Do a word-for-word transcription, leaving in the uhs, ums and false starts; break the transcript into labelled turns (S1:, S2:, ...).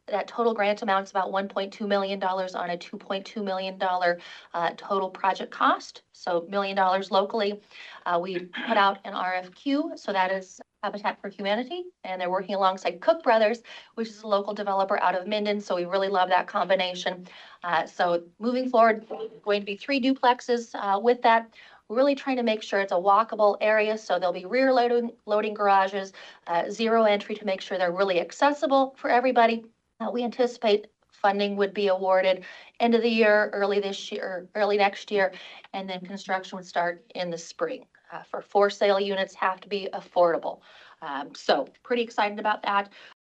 S1: that total grant amount is about one point two million dollars on a two point two million dollars uh, total project cost. So million dollars locally. Uh, we put out an R F Q. So that is Habitat for Humanity, and they're working alongside Cook Brothers, which is a local developer out of Minden. So we really love that combination. Uh, so moving forward, going to be three duplexes uh, with that. We're really trying to make sure it's a walkable area. So there'll be rear loading, loading garages, uh, zero entry to make sure they're really accessible for everybody. Uh, we anticipate funding would be awarded end of the year, early this year, early next year, and then construction would start in the spring. Uh, for for sale units have to be affordable. Um, so pretty excited about that.